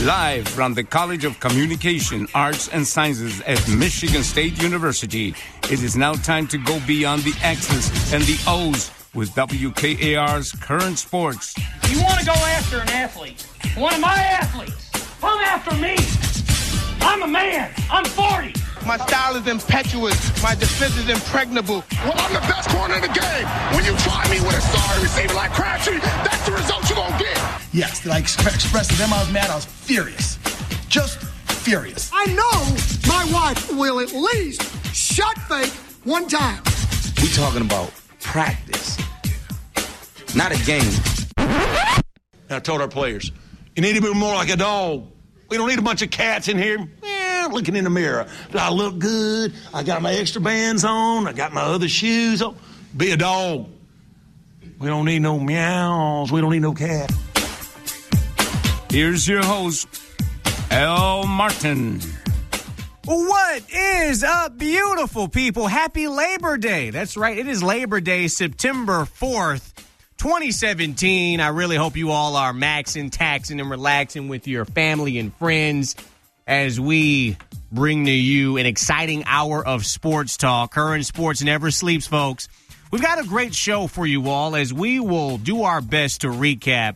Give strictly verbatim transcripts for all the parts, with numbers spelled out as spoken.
Live from the College of Communication, Arts, and Sciences at Michigan State University, it is now time to go beyond the X's and the O's with W K A R's Current Sports. You want to go after an athlete, one of my athletes, come after me. I'm a man. I'm forty. My style is impetuous. My defense is impregnable. Well, I'm the best corner in the game. When you try me with a sorry receiver like Crabtree, that's the result you're going to get. Yes, did I express, express to them I was mad? I was furious. Just furious. I know my wife will at least shot fake one time. We talking about practice, not a game. I told our players, you need to be more like a dog. We don't need a bunch of cats in here. Eh, looking in the mirror. Do I look good? I got my extra bands on. I got my other shoes on. Be a dog. We don't need no meows. We don't need no cat. Here's your host, Al Martin. What is up, beautiful people? Happy Labor Day. That's right. It is Labor Day, September fourth, twenty seventeen. I really hope you all are maxing, taxing, and relaxing with your family and friends as we bring to you an exciting hour of sports talk. Current Sports never sleeps, folks. We've got a great show for you all as we will do our best to recap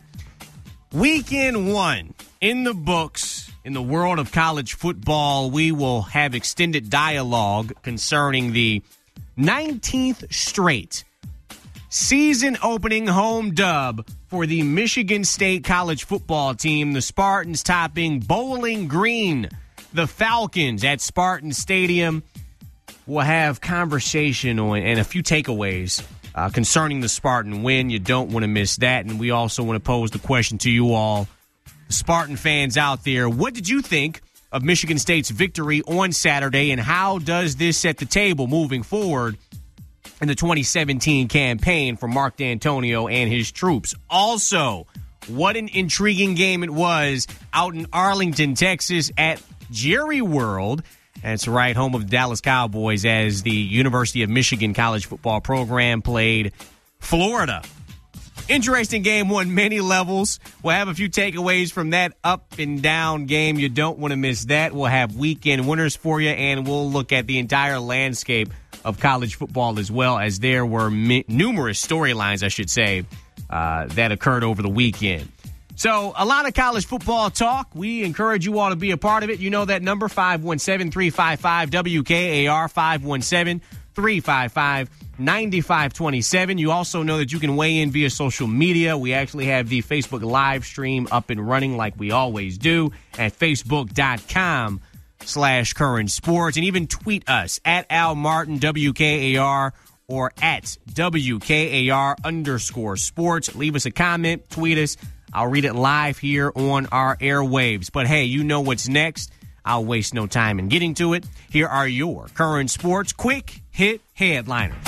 Weekend one in the books. In the world of college football, we will have extended dialogue concerning the nineteenth straight season-opening home dub for the Michigan State college football team, the Spartans topping Bowling Green, the Falcons at Spartan Stadium. We'll have conversation on and a few takeaways uh, concerning the Spartan win. You don't want to miss that. And we also want to pose the question to you all, Spartan fans out there. What did you think of Michigan State's victory on Saturday, and how does this set the table moving forward in the twenty seventeen campaign for Mark D'Antonio and his troops? Also, what an intriguing game it was out in Arlington, Texas at Jerry World. That's right, home of the Dallas Cowboys, as the University of Michigan college football program played Florida. Interesting game on many levels. We'll have a few takeaways from that up and down game. You don't want to miss that. We'll have weekend winners for you, and we'll look at the entire landscape of college football as well, as there were mi- numerous storylines, I should say, uh, that occurred over the weekend. So a lot of college football talk. We encourage you all to be a part of it. You know that number, five one seven, three five five, W K A R, five one seven, three five five, nine five two seven. You also know that you can weigh in via social media. We actually have the Facebook live stream up and running like we always do at facebook.com slash current sports. And even tweet us at Al Martin, W K A R, or at W K A R underscore sports. Leave us a comment, tweet us. I'll read it live here on our airwaves. But, hey, you know what's next. I'll waste no time in getting to it. Here are your Current Sports quick hit headliners.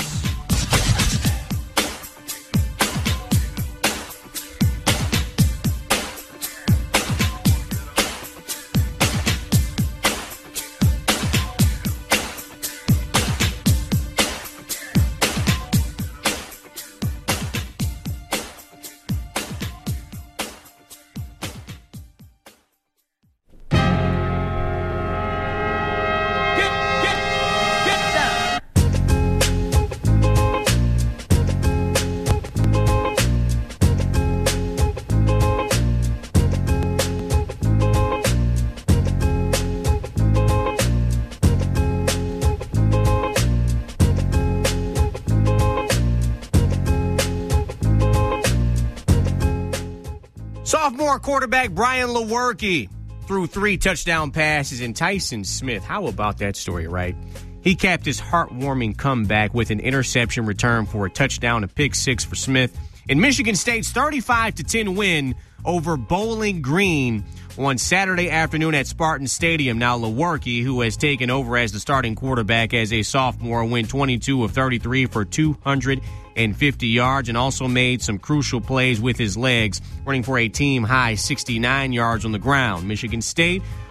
Sophomore quarterback Brian Lewerke threw three touchdown passes, and Tyson Smith, how about that story, right? He capped his heartwarming comeback with an interception return for a touchdown, a pick six for Smith in Michigan State's thirty-five to ten win over Bowling Green on Saturday afternoon at Spartan Stadium. Now, Lewerke, who has taken over as the starting quarterback as a sophomore, went twenty-two of thirty-three for two hundred fifty yards and also made some crucial plays with his legs, running for a team-high sixty-nine yards on the ground. Michigan State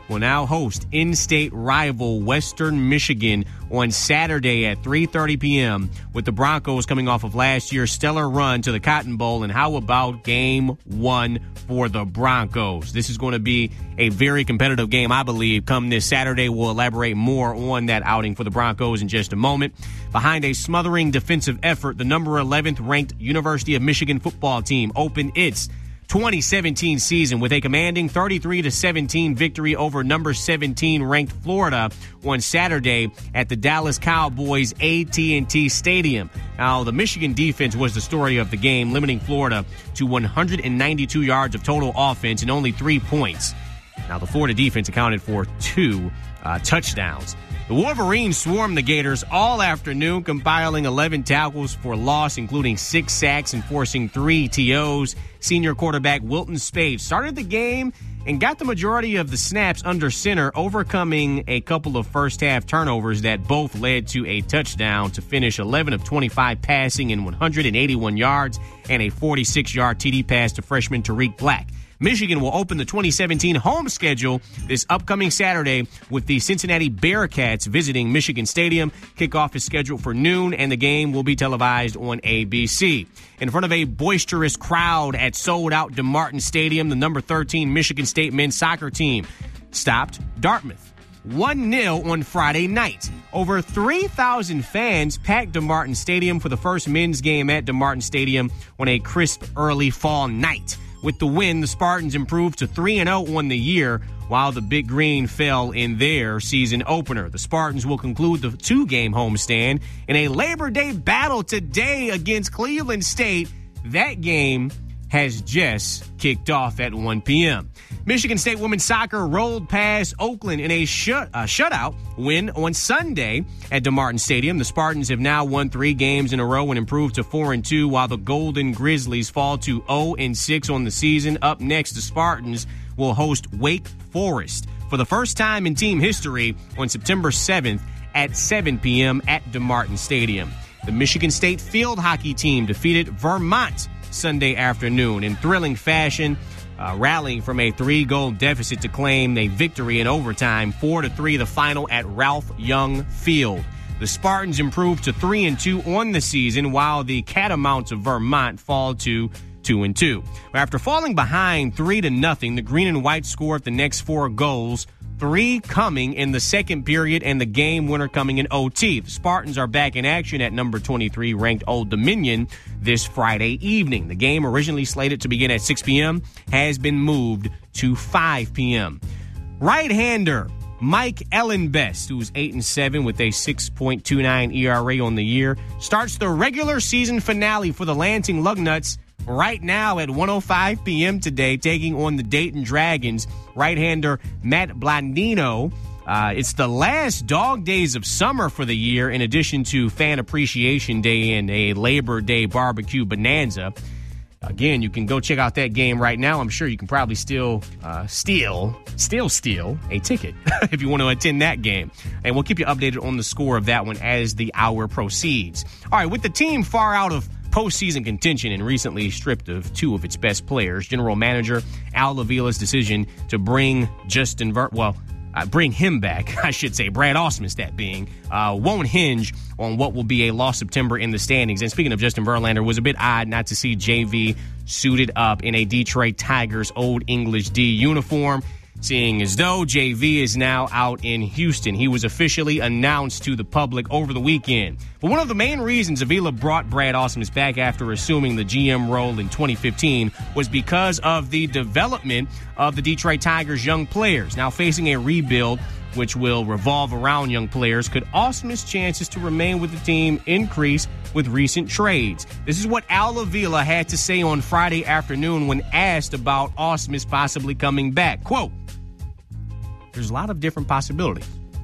will now host in-state rival Western Michigan on Saturday at three thirty p.m. with the Broncos coming off of last year's stellar run to the Cotton Bowl. And how about game one for the Broncos? This is going to be a very competitive game, I believe, come this Saturday. We'll elaborate more on that outing for the Broncos in just a moment. Behind a smothering defensive effort, the number eleventh ranked University of Michigan football team opened its twenty seventeen season with a commanding thirty-three to seventeen victory over number seventeen ranked Florida on Saturday at the Dallas Cowboys A T and T Stadium. Now, the Michigan defense was the story of the game, limiting Florida to one hundred ninety-two yards of total offense and only three points. Now, the Florida defense accounted for two uh, touchdowns. The Wolverines swarmed the Gators all afternoon, compiling eleven tackles for loss, including six sacks and forcing three T Os. Senior quarterback Wilton Spade started the game and got the majority of the snaps under center, overcoming a couple of first-half turnovers that both led to a touchdown to finish eleven of twenty-five passing in one hundred eighty-one yards and a forty-six-yard T D pass to freshman Tariq Black. Michigan will open the twenty seventeen home schedule this upcoming Saturday with the Cincinnati Bearcats visiting Michigan Stadium. Kickoff is scheduled for noon, and the game will be televised on A B C. In front of a boisterous crowd at sold-out DeMartin Stadium, the number thirteen Michigan State men's soccer team stopped Dartmouth one nil on Friday night. Over three thousand fans packed DeMartin Stadium for the first men's game at DeMartin Stadium on a crisp early fall night. With the win, the Spartans improved to three and oh on the year, while the Big Green fell in their season opener. The Spartans will conclude the two-game homestand in a Labor Day battle today against Cleveland State. That game has just kicked off at one p.m. Michigan State women's soccer rolled past Oakland in a shut, uh, shutout win on Sunday at DeMartin Stadium. The Spartans have now won three games in a row and improved to four and two, while the Golden Grizzlies fall to oh and six on the season. Up next, the Spartans will host Wake Forest for the first time in team history on September seventh at seven p.m. at DeMartin Stadium. The Michigan State field hockey team defeated Vermont Sunday afternoon in thrilling fashion, uh, rallying from a three-goal deficit to claim a victory in overtime, four to three the final at Ralph Young Field. The Spartans improved to three and two on the season, while the Catamounts of Vermont fall to two and two. After falling behind three to nothing, the Green and White scored the next four goals, three coming in the second period and the game winner coming in O T. The Spartans are back in action at number twenty-three ranked Old Dominion this Friday evening. The game, originally slated to begin at six p.m., has been moved to five p.m. Right-hander Mike Ellenbest, who's eight and seven with a six point two nine E R A on the year, starts the regular season finale for the Lansing Lugnuts right now at one oh five p.m. today, taking on the Dayton Dragons. Right-hander Matt Blandino. Uh, it's the last dog days of summer for the year, in addition to Fan Appreciation Day and a Labor Day barbecue bonanza. Again, you can go check out that game right now. I'm sure you can probably still uh, steal, still steal a ticket if you want to attend that game. And we'll keep you updated on the score of that one as the hour proceeds. All right, with the team far out of postseason contention and recently stripped of two of its best players, General Manager Al Avila's decision to bring Justin Ver- well, uh, bring him back, I should say, Brad Ausmus, that being, uh, won't hinge on what will be a lost September in the standings. And speaking of Justin Verlander, it was a bit odd not to see J V suited up in a Detroit Tigers Old English D uniform, seeing as though J V is now out in Houston. He was officially announced to the public over the weekend. But one of the main reasons Avila brought Brad Ausmus back after assuming the G M role in twenty fifteen was because of the development of the Detroit Tigers' young players. Now facing a rebuild which will revolve around young players, could Ausmus' chances to remain with the team increase with recent trades? This is what Al Avila had to say on Friday afternoon when asked about Ausmus possibly coming back. Quote, "There's a lot of different possibilities.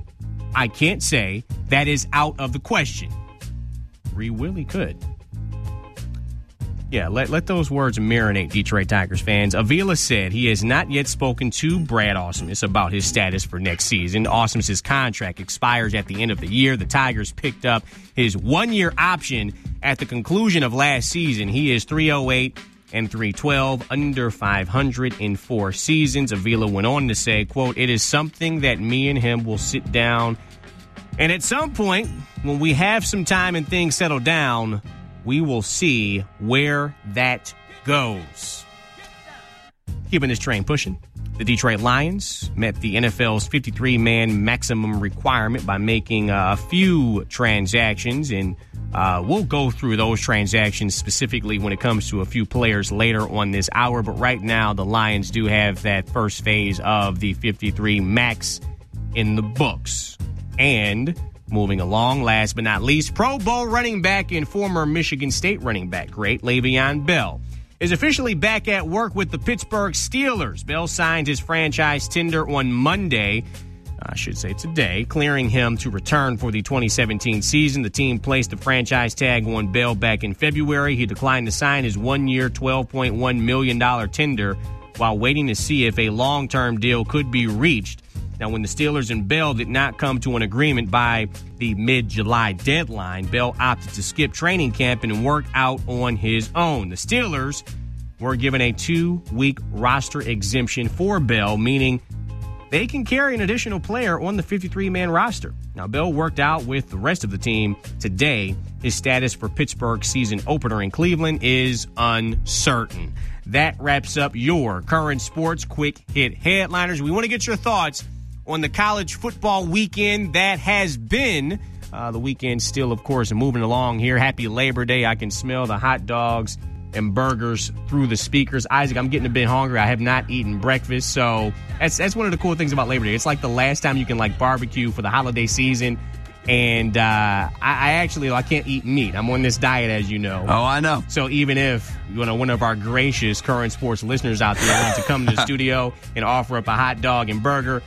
I can't say that is out of the question." Free Willie could. Yeah, let, let those words marinate, Detroit Tigers fans. Avila said he has not yet spoken to Brad Ausmus about his status for next season. Ausmus' contract expires at the end of the year. The Tigers picked up his one-year option at the conclusion of last season. He is three oh eight and three twelve, under five hundred in four seasons. Avila went on to say, quote, "It is something that me and him will sit down, and at some point, when we have some time and things settle down, we will see where that goes." Keeping this train pushing, the Detroit Lions met the N F L's fifty-three man maximum requirement by making uh, a few transactions, and uh, we'll go through those transactions specifically when it comes to a few players later on this hour. But right now, the Lions do have that first phase of the fifty-three max in the books. And moving along, last but not least, Pro Bowl running back and former Michigan State running back great Le'Veon Bell is officially back at work with the Pittsburgh Steelers. Bell signed his franchise tender on Monday, I should say today, clearing him to return for the twenty seventeen season. The team placed the franchise tag on Bell back in February. He declined to sign his one-year, twelve point one million dollars tender while waiting to see if a long-term deal could be reached. Now, when the Steelers and Bell did not come to an agreement by the mid-July deadline, Bell opted to skip training camp and work out on his own. The Steelers were given a two-week roster exemption for Bell, meaning they can carry an additional player on the fifty-three man roster. Now, Bell worked out with the rest of the team today. His status for Pittsburgh's season opener in Cleveland is uncertain. That wraps up your current sports quick hit headliners. We want to get your thoughts on the college football weekend that has been. Uh, the weekend still, of course, moving along here. Happy Labor Day. I can smell the hot dogs and burgers through the speakers. Isaac, I'm getting a bit hungry. I have not eaten breakfast, so that's that's one of the cool things about Labor Day. It's like the last time you can like barbecue for the holiday season. And uh, I, I actually I can't eat meat. I'm on this diet, as you know. Oh, I know. So even if you know one of our gracious current sports listeners out there wanted to come to the studio and offer up a hot dog and burger,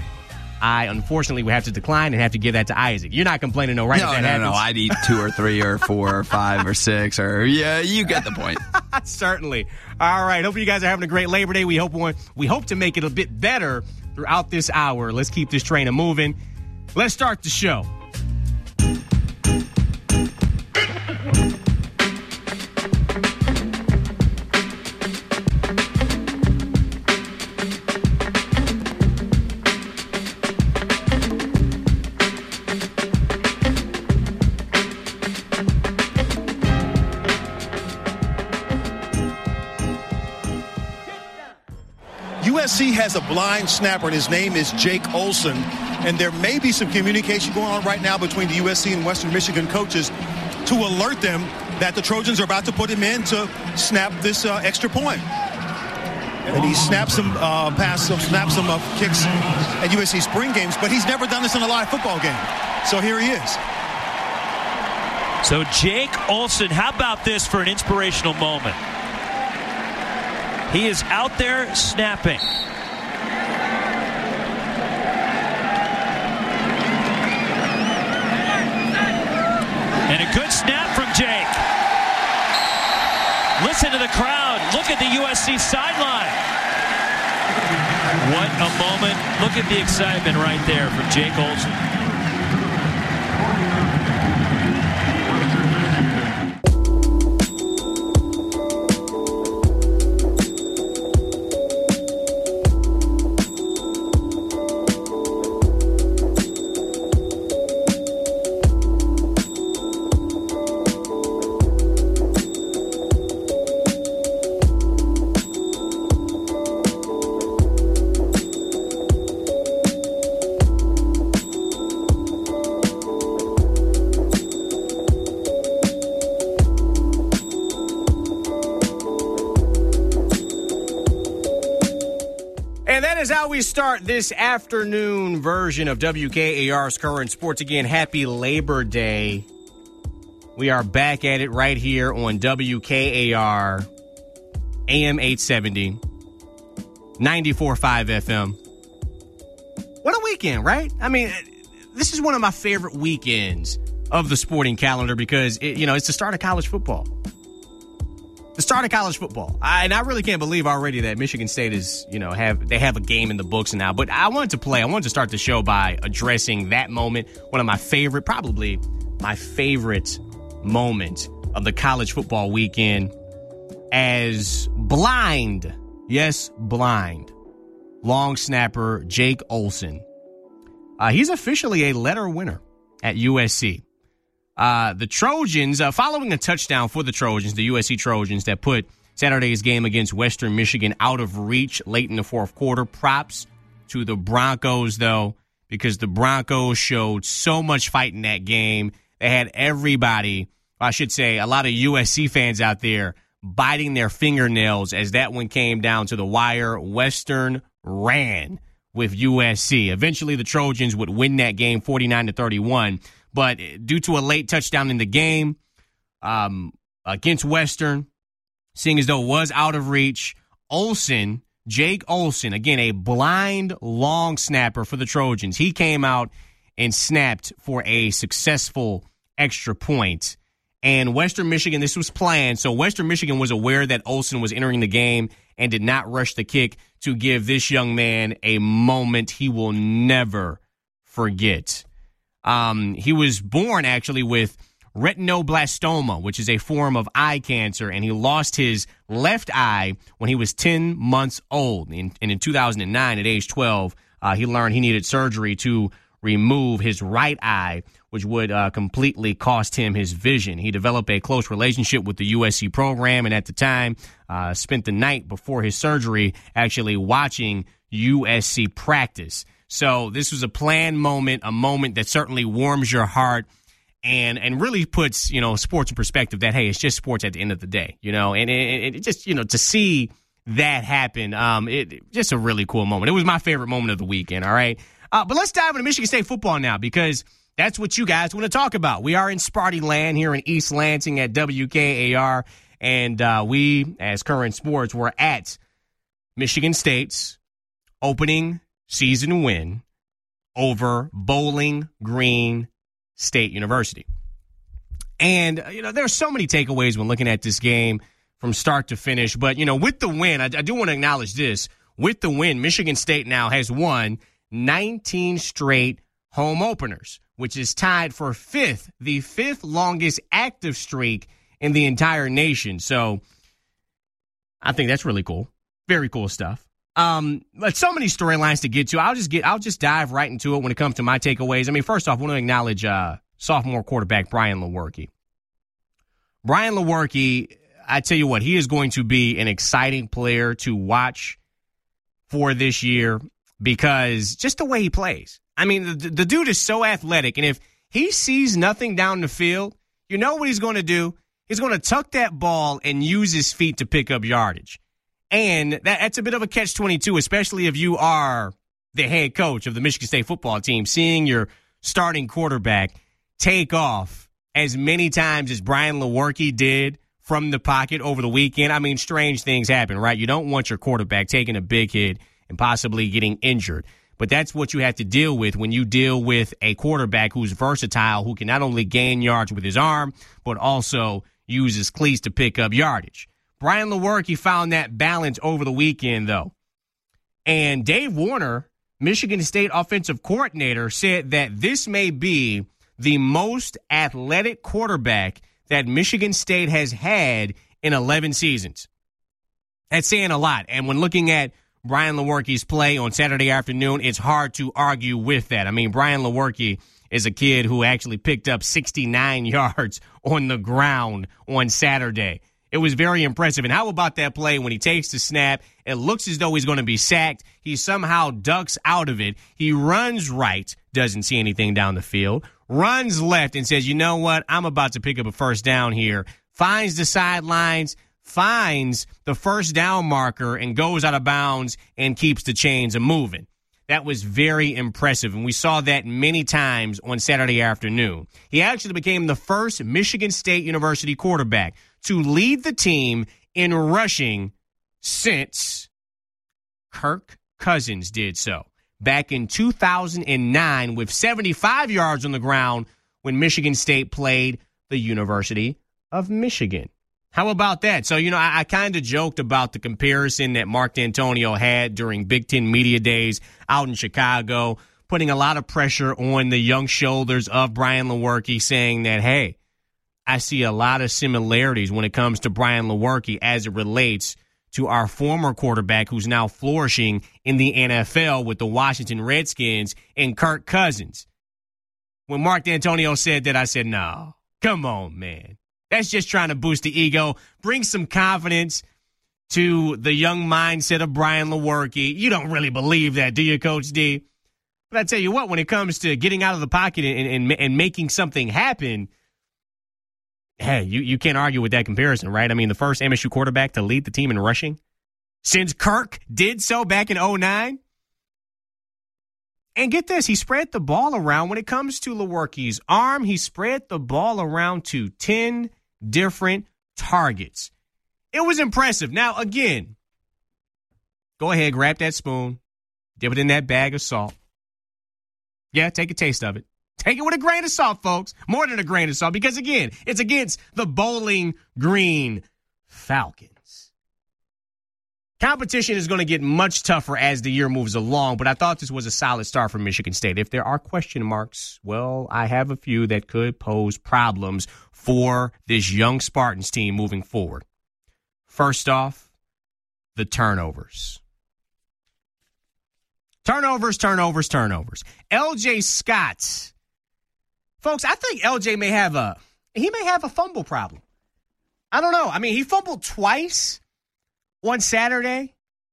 I unfortunately would have to decline and have to give that to Isaac. You're not complaining, though, right? No, if that no, happens? no. I'd eat two or three or four or five or six or yeah, you get the point. Certainly. All right. Hope you guys are having a great Labor Day. We hope we hope to make it a bit better throughout this hour. Let's keep this train a moving. Let's start the show. U S C has a blind snapper, and his name is Jake Olson. And there may be some communication going on right now between the U S C and Western Michigan coaches to alert them that the Trojans are about to put him in to snap this uh, extra point. And he snaps some uh, pass, snaps some uh, kicks at U S C spring games, but he's never done this in a live football game. So here he is. So Jake Olson, how about this for an inspirational moment? He is out there snapping. And a good snap from Jake. Listen to the crowd. Look at the U S C sideline. What a moment. Look at the excitement right there from Jake Olson. We start this afternoon version of W K A R's Current Sports. Again, happy Labor Day. We are back at it right here on W K A R, A M eight seventy, ninety-four point five F M. What a weekend, right? I mean, this is one of my favorite weekends of the sporting calendar because, it, you know, it's the start of college football. The start of college football. I, and I really can't believe already that Michigan State is, you know, have they have a game in the books now. But I wanted to play. I wanted to start the show by addressing that moment. One of my favorite, probably my favorite moment of the college football weekend. as blind, yes, blind, long snapper Jake Olson. Uh, he's officially a letter winner at U S C. Uh, the Trojans, uh, following a touchdown for the Trojans, the U S C Trojans that put Saturday's game against Western Michigan out of reach late in the fourth quarter. Props to the Broncos, though, because the Broncos showed so much fight in that game. They had everybody, I should say, a lot of U S C fans out there biting their fingernails as that one came down to the wire. Western ran with U S C. Eventually, the Trojans would win that game forty-nine to thirty-one, but due to a late touchdown in the game um, against Western, seeing as though it was out of reach, Olson, Jake Olson, again, a blind long snapper for the Trojans, he came out and snapped for a successful extra point. And Western Michigan, this was planned, so Western Michigan was aware that Olson was entering the game and did not rush the kick to give this young man a moment he will never forget. Um, he was born, actually, with retinoblastoma, which is a form of eye cancer, and he lost his left eye when he was ten months old. And in two thousand nine, at age twelve, uh, he learned he needed surgery to remove his right eye, which would uh, completely cost him his vision. He developed a close relationship with the U S C program, and at the time, uh, spent the night before his surgery actually watching U S C practice. So this was a planned moment, a moment that certainly warms your heart and and really puts, you know, sports in perspective that, hey, it's just sports at the end of the day, you know, and it, it just, you know, to see that happen, um, it just a really cool moment. It was my favorite moment of the weekend, all right? Uh, but let's dive into Michigan State football now, because that's what you guys want to talk about. We are in Sparty Land here in East Lansing at W K A R, and uh, we, as Current Sports, were at Michigan State's opening season win over Bowling Green State University. And, you know, there's so many takeaways when looking at this game from start to finish. But, you know, with the win, I, I do want to acknowledge this. With the win, Michigan State now has won nineteen straight home openers, which is tied for fifth, the fifth longest active streak in the entire nation. So I think that's really cool. Very cool stuff. Um, but so many storylines to get to. I'll just get, I'll just dive right into it when it comes to my takeaways. I mean, first off, I want to acknowledge uh, sophomore quarterback Brian Lewerke. Brian Lewerke, I tell you what, he is going to be an exciting player to watch for this year because just the way he plays. I mean, the, the dude is so athletic, and if he sees nothing down the field, you know what he's going to do? He's going to tuck that ball and use his feet to pick up yardage. And that, that's a bit of a catch twenty-two, especially if you are the head coach of the Michigan State football team, seeing your starting quarterback take off as many times as Brian Lewerke did from the pocket over the weekend. I mean, strange things happen, right? You don't want your quarterback taking a big hit and possibly getting injured. But that's what you have to deal with when you deal with a quarterback who's versatile, who can not only gain yards with his arm, but also use his cleats to pick up yardage. Brian Lewerke found that balance over the weekend, though. And Dave Warner, Michigan State offensive coordinator, said that this may be the most athletic quarterback that Michigan State has had in eleven seasons. That's saying a lot. And when looking at Brian Lewerke's play on Saturday afternoon, it's hard to argue with that. I mean, Brian Lewerke is a kid who actually picked up sixty-nine yards on the ground on Saturday. It was very impressive. And how about that play when he takes the snap? It looks as though he's going to be sacked. He somehow ducks out of it. He runs right, doesn't see anything down the field, runs left and says, you know what, I'm about to pick up a first down here, finds the sidelines, finds the first down marker, and goes out of bounds and keeps the chains a-moving. That was very impressive, and we saw that many times on Saturday afternoon. He actually became the first Michigan State University quarterback to lead the team in rushing since Kirk Cousins did so back in two thousand nine with seventy-five yards on the ground when Michigan State played the University of Michigan. How about that? So, you know, I, I kind of joked about the comparison that Mark D'Antonio had during Big Ten Media Days out in Chicago, putting a lot of pressure on the young shoulders of Brian Lewerke, saying that, hey, I see a lot of similarities when it comes to Brian Lewerke as it relates to our former quarterback who's now flourishing in the N F L with the Washington Redskins and Kirk Cousins. When Mark D'Antonio said that, I said, no, come on, man. That's just trying to boost the ego, bring some confidence to the young mindset of Brian Lewerke. You don't really believe that, do you, Coach D? But I tell you what, when it comes to getting out of the pocket and, and, and making something happen, hey, you, you can't argue with that comparison, right? I mean, the first M S U quarterback to lead the team in rushing since Kirk did so back in oh nine. And get this, he spread the ball around. When it comes to Lewerke's arm, he spread the ball around to ten different targets. It was impressive. Now, again, go ahead, grab that spoon, dip it in that bag of salt. Yeah, take a taste of it. Take it with a grain of salt, folks. More than a grain of salt, because, again, it's against the Bowling Green Falcons. Competition is going to get much tougher as the year moves along, but I thought this was a solid start for Michigan State. If there are question marks, well, I have a few that could pose problems for this young Spartans team moving forward. First off, the turnovers. Turnovers, turnovers, turnovers. L J Scott. Folks, I think L J may have a he may have a fumble problem. I don't know. I mean, he fumbled twice on Saturday.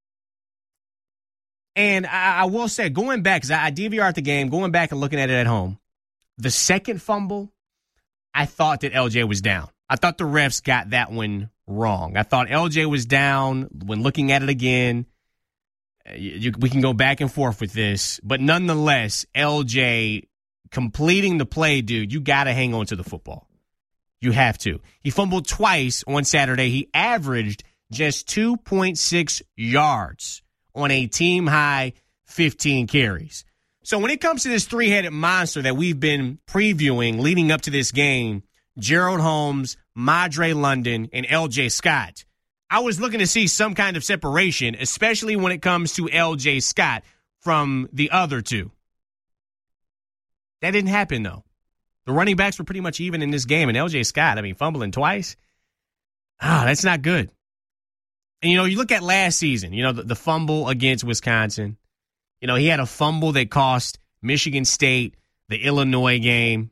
And I, I will say, going back, because I, I D V R'd the game, going back and looking at it at home, the second fumble, I thought that L J was down. I thought the refs got that one wrong. I thought L J was down when looking at it again. You, you, we can go back and forth with this, but nonetheless, L J completing the play, dude, you got to hang on to the football. You have to. He fumbled twice on Saturday. He averaged just two point six yards on a team-high fifteen carries. So when it comes to this three-headed monster that we've been previewing leading up to this game, Gerald Holmes, Madre London, and L J Scott, I was looking to see some kind of separation, especially when it comes to L J Scott from the other two. That didn't happen, though. The running backs were pretty much even in this game, and L J Scott, I mean, fumbling twice, ah, that's not good. And, you know, you look at last season, you know, the, the fumble against Wisconsin. You know, he had a fumble that cost Michigan State the Illinois game.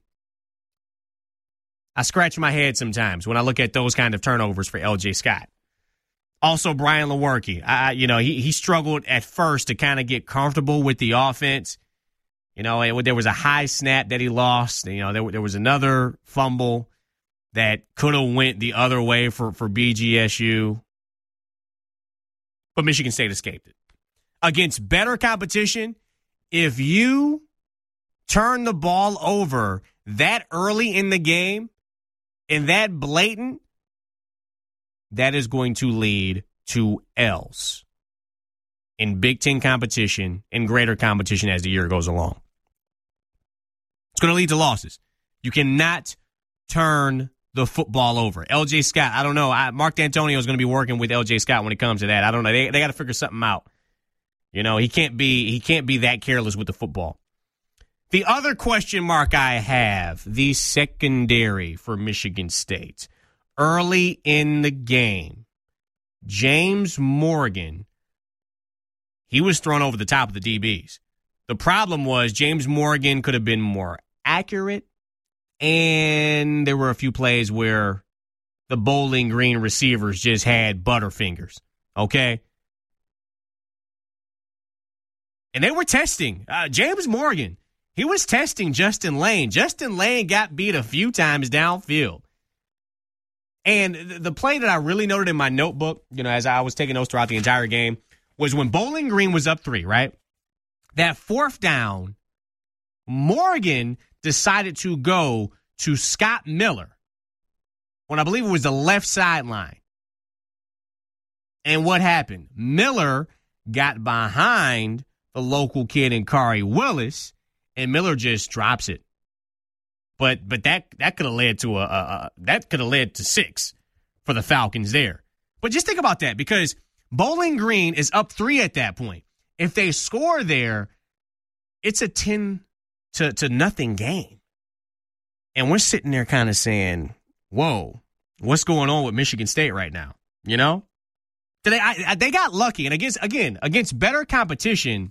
I scratch my head sometimes when I look at those kind of turnovers for L J Scott. Also, Brian Lewerke, I, you know, he, he struggled at first to kind of get comfortable with the offense. You know, it, there was a high snap that he lost. You know, there, there was another fumble that could have went the other way for, for B G S U. But Michigan State escaped it. Against better competition, if you turn the ball over that early in the game and that blatant, that is going to lead to L's in Big Ten competition and greater competition as the year goes along. It's going to lead to losses. You cannot turn the football over. L J Scott, I don't know. I, Mark D'Antonio is going to be working with L J Scott when it comes to that. I don't know. They they got to figure something out. You know, he can't be he can't be that careless with the football. The other question mark I have, the secondary for Michigan State. Early in the game, James Morgan, he was thrown over the top of the D Bs. The problem was James Morgan could have been more accurate, and there were a few plays where the Bowling Green receivers just had butterfingers, okay? And they were testing. Uh, James Morgan, he was testing Justin Lane. Justin Lane got beat a few times downfield. And the play that I really noted in my notebook, you know, as I was taking notes throughout the entire game, was when Bowling Green was up three, right? That fourth down, Morgan decided to go to Scott Miller on, I believe it was the left sideline. And what happened? Miller got behind the local kid in Kari Willis, and Miller just drops it. But but that that could have led to a, a, a that could have led to six for the Falcons there. But just think about that, because Bowling Green is up three at that point. If they score there, it's a ten to, to nothing game. And we're sitting there kind of saying, whoa, what's going on with Michigan State right now? You know? They, I, they got lucky. And against, again, against better competition,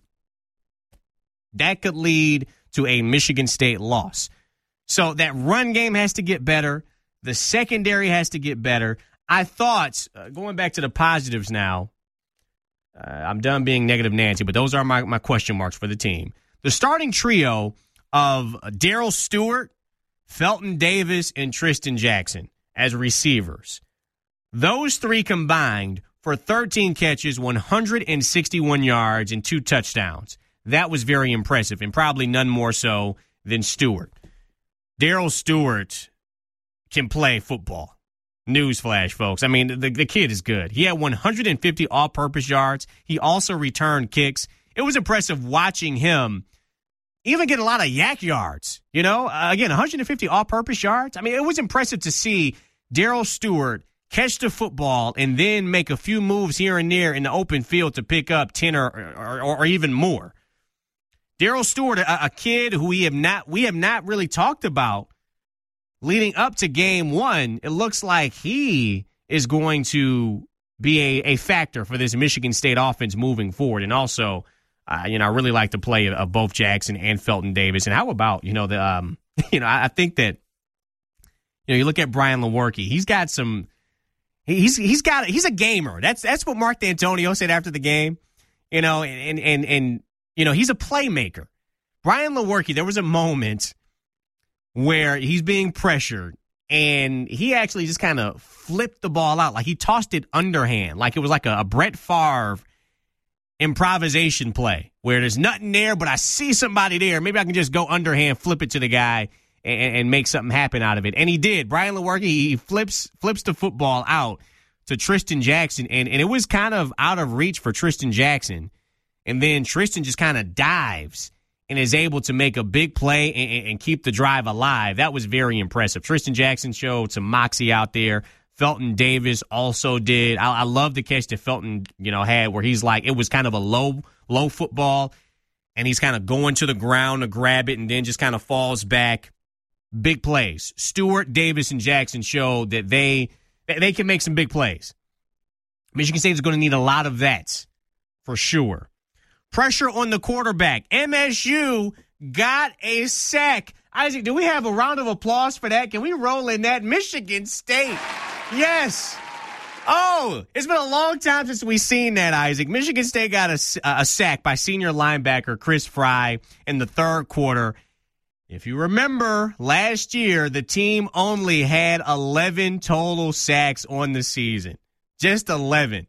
that could lead to a Michigan State loss. So that run game has to get better. The secondary has to get better. I thought, uh, going back to the positives now, uh, I'm done being negative Nancy, but those are my, my question marks for the team. The starting trio of Darrell Stewart, Felton Davis, and Tristan Jackson as receivers. Those three combined for thirteen catches, one hundred sixty-one yards, and two touchdowns. That was very impressive, and probably none more so than Stewart. Darrell Stewart can play football. Newsflash, folks. I mean, the, the kid is good. He had one hundred fifty all-purpose yards. He also returned kicks. It was impressive watching him even get a lot of yak yards. You know, uh, again, one hundred fifty all-purpose yards. I mean, it was impressive to see Darrell Stewart catch the football and then make a few moves here and there in the open field to pick up ten or, or, or even more. Darrell Stewart, a, a kid who we have not we have not really talked about leading up to game one. It looks like he is going to be a, a factor for this Michigan State offense moving forward. And also, uh, you know, I really like the play of, of both Jackson and Felton Davis. And how about, you know, the um, you know, I, I think that, you know, you look at Brian Lewerke, he's got some. He's he's got he's a gamer. That's that's what Mark D'Antonio said after the game. You know, and and and you know, he's a playmaker. Brian Lewerke, there was a moment where he's being pressured and he actually just kind of flipped the ball out, like he tossed it underhand, like it was like a, a Brett Favre improvisation play where there's nothing there, but I see somebody there. Maybe I can just go underhand, flip it to the guy, and, and make something happen out of it. And he did. Brian Lewerke, he flips flips the football out to Tristan Jackson, and, and it was kind of out of reach for Tristan Jackson. And then Tristan just kind of dives and is able to make a big play and, and keep the drive alive. That was very impressive. Tristan Jackson showed some moxie out there. Felton Davis also did. I, I love the catch that Felton, you know, had where he's like, it was kind of a low, low football, and he's kind of going to the ground to grab it and then just kind of falls back. Big plays. Stewart, Davis, and Jackson showed that they they can make some big plays. Michigan State is going to need a lot of that for sure. Pressure on the quarterback. M S U got a sack. Isaac, do we have a round of applause for that? Can we roll in that? Michigan State. Yes. Oh, it's been a long time since we've seen that, Isaac. Michigan State got a, a sack by senior linebacker Chris Fry in the third quarter. If you remember, last year, the team only had eleven total sacks on the season. Just eleven.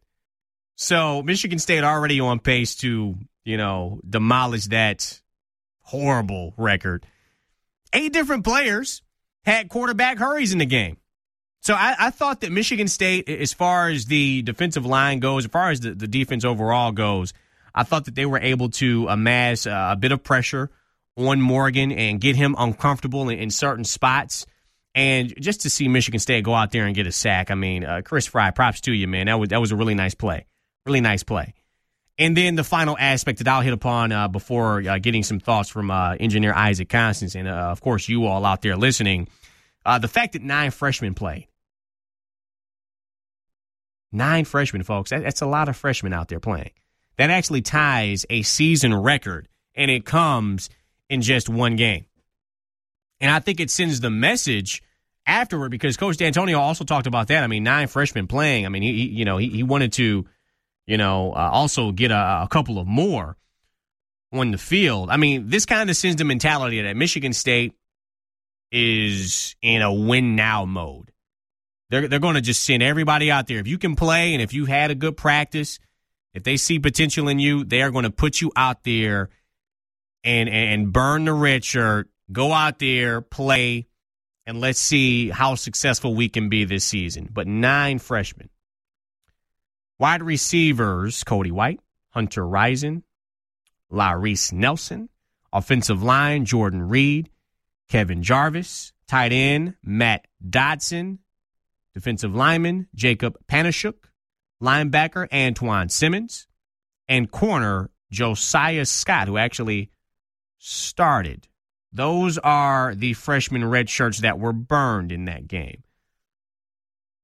So Michigan State already on pace to, you know, demolish that horrible record. Eight different players had quarterback hurries in the game. So I, I thought that Michigan State, as far as the defensive line goes, as far as the, the defense overall goes, I thought that they were able to amass uh, a bit of pressure on Morgan and get him uncomfortable in, in certain spots. And just to see Michigan State go out there and get a sack, I mean, uh, Chris Fry, props to you, man. That was, that was a really nice play. Really nice play. And then the final aspect that I'll hit upon uh, before uh, getting some thoughts from uh, engineer Isaac Constance and, uh, of course, you all out there listening, uh, the fact that nine freshmen played. Nine freshmen, folks. That, that's a lot of freshmen out there playing. That actually ties a season record, and it comes in just one game. And I think it sends the message afterward because Coach D'Antonio also talked about that. I mean, nine freshmen playing. I mean, he, he you know, he, he wanted to, you know, uh, also get a, a couple of more on the field. I mean, this kind of sends the mentality that Michigan State is in a win-now mode. They're, they're going to just send everybody out there. If you can play and if you had a good practice, if they see potential in you, they are going to put you out there and, and burn the red shirt, go out there, play, and let's see how successful we can be this season. But nine freshmen. Wide receivers, Cody White, Hunter Rison, Larice Nelson. Offensive line, Jordan Reed, Kevin Jarvis. Tight end, Matt Dodson. Defensive lineman, Jacob Panashuk. Linebacker, Antoine Simmons. And corner, Josiah Scott, who actually started. Those are the freshman red shirts that were burned in that game.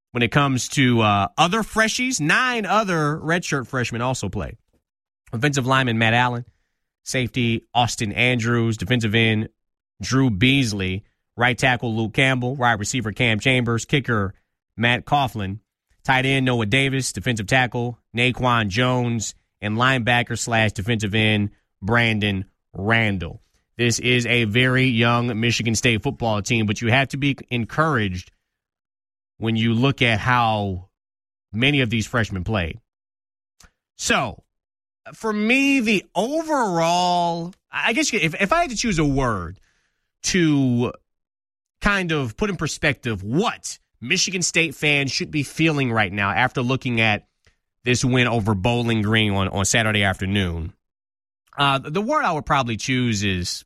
when it comes to uh, other freshies. Nine other redshirt freshmen also played. Offensive lineman Matt Allen, safety Austin Andrews, defensive end Drew Beasley, right tackle Luke Campbell, wide receiver Cam Chambers, kicker Matt Coughlin, tight end Noah Davis, defensive tackle Naquan Jones, and linebacker slash defensive end Brandon Randall. This is a very young Michigan State football team, but you have to be encouraged when you look at how many of these freshmen played. So, for me, the overall, I guess if, if I had to choose a word to kind of put in perspective what Michigan State fans should be feeling right now after looking at this win over Bowling Green on, on Saturday afternoon, uh, the word I would probably choose is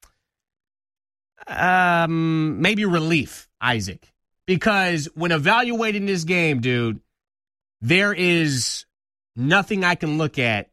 um, maybe relief, Isaac. Because when evaluating this game, dude, there is nothing I can look at